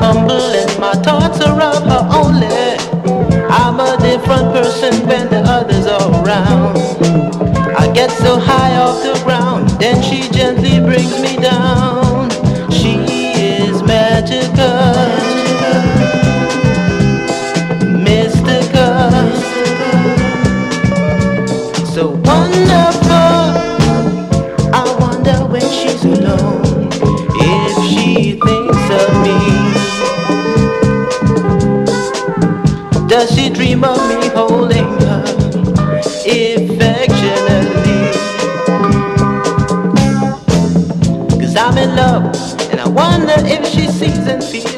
humble and my thoughts are of her only. I'm a different person when the others are around. I get so high off the ground, then she gently brings me down. She is magical, mystical, so wonderful. I wonder when she's alone if she thinks of me. Does she dream of me holding her affectionately? 'Cause I'm in love and I wonder if she sees and feels